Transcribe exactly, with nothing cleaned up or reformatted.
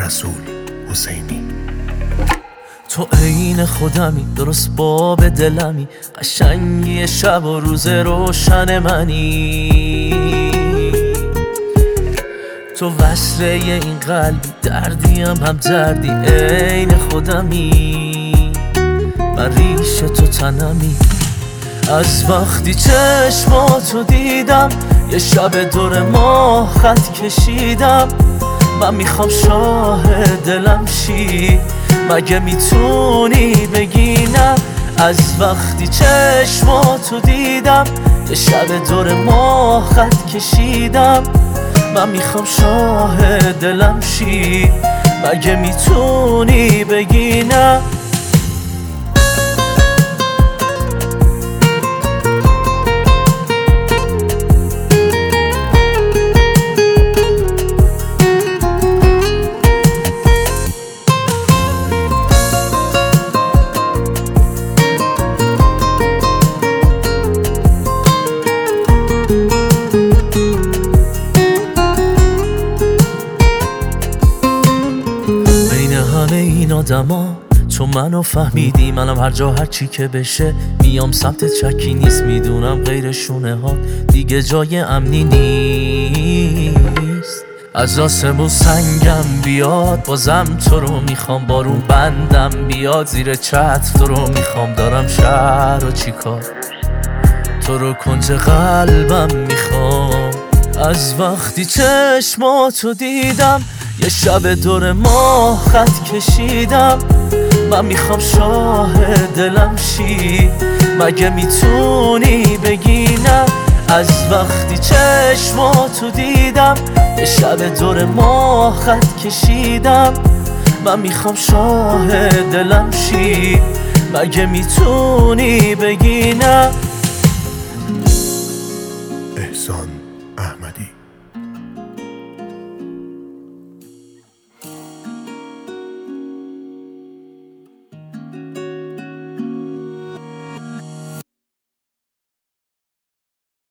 رسول حسینی. تو عین خودمی، درست باب دلمی، قشنگی شب و روز روشن منی. تو وصله این قلبی، دردیم هم دردی، عین خودمی، من ریش تو تنمی. از وقتی چشماتو دیدم، یه شب دور ماه خط کشیدم. من میخوام شاه دلم شی، مگه میتونی بگی نه؟ از وقتی چشماتو دیدم، یه شب دور ماه خط کشیدم. من میخوام شاه دلم شی، مگه میتونی بگی نه؟ همه این آدما تو منو فهمیدی، منم هر جا هر چی که بشه میام سمت چکی نیست. میدونم غیر شونه ها دیگه جای امنی نیست. از آسمون سنگم بیاد بازم تو رو میخوام، بارون بندم بیاد زیر چتر تو رو میخوام. دارم شهر و چیکار، تو رو کنج قلبم میخوام. از وقتی چشماتو دیدم، یه شب دور ماه خط کشیدم. من میخوام شاه دلم شی، مگه میتونی بگی نه؟ از وقتی چشماتو دیدم، یه شب دور ماه خط کشیدم. من میخوام شاه دلم شی، مگه میتونی بگی نه؟